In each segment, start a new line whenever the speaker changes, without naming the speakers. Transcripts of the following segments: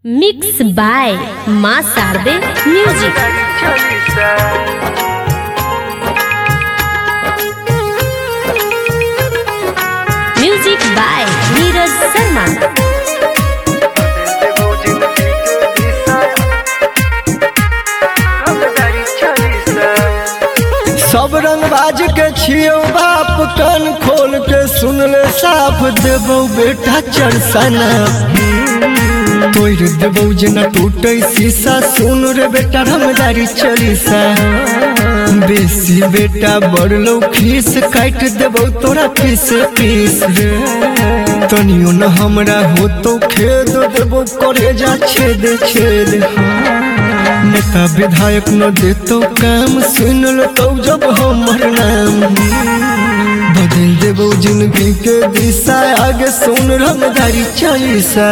Mix by Maa Sharde music. Music by Neeraj Sharma.
सब रंगबाज के छियो बाप, कान खोल के सुन ले साफ, देबो बेटा चरसना तोड़ देबो जना टूटे शीशा, सुन रे बेटा रमदारी चलीसा, बेसी बेटा बड़लो खीस, काट देबो तोरा पीस पीस रे, तनियो न हमरा हो तो खेद देबो करे जा छेद छेद। नेता विधायक न देतो काम, सुन लो तो जब हमर नाम, बदल देबो जिंदगी के दिशा, आगे सुन रमदारी चालीसा।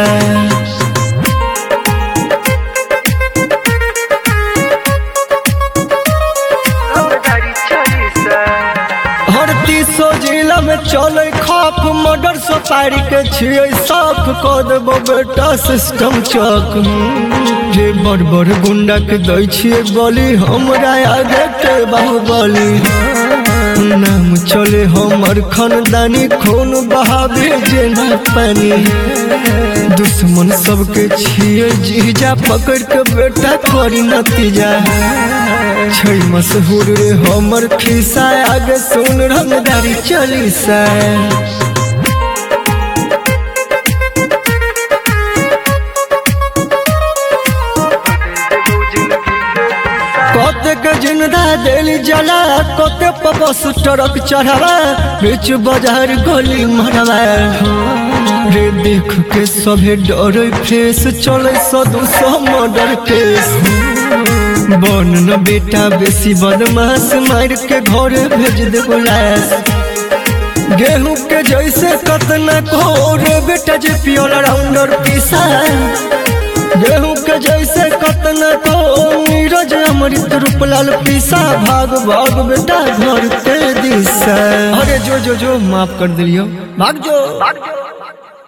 हर 300 जिला में चले खप, मर्डर सुपारी के छिए साफ, कऽ देबो बेटा सिस्टम चौक, जे बड़ बड़ गुंडा के दै छिए बलि, हमरा आगे के बाहुबली, नाम चले हमर खानदानी, खून बहावे जेना पानी, दुश्मन सबके छिए जीजा, पकड़ के बेटा करी नतीजा, छै मशहूर रे हमर खिस्सा, आगे सुन रंगदारी चलीसा। कते जिंदा दिल जला, कते बस ट्रक चढ़ावा, बीच बाजार गोली मारवा रे, देख के सभे डरे फेस, चले 100-200 मर्डर केस, बन न बेटा बेसी बदमाश, मार के घरे भेज देबो लाश, गेहूं के जैसे कतना को रे बेटा जे पियल राउंडर पीसा, गेहूं के जैसे कतना को नीरज अमृत रूपलाल पीसा, भाग भाग बेटा घर के दिशा। अरे जो माफ कर दिलियो, भाग जो।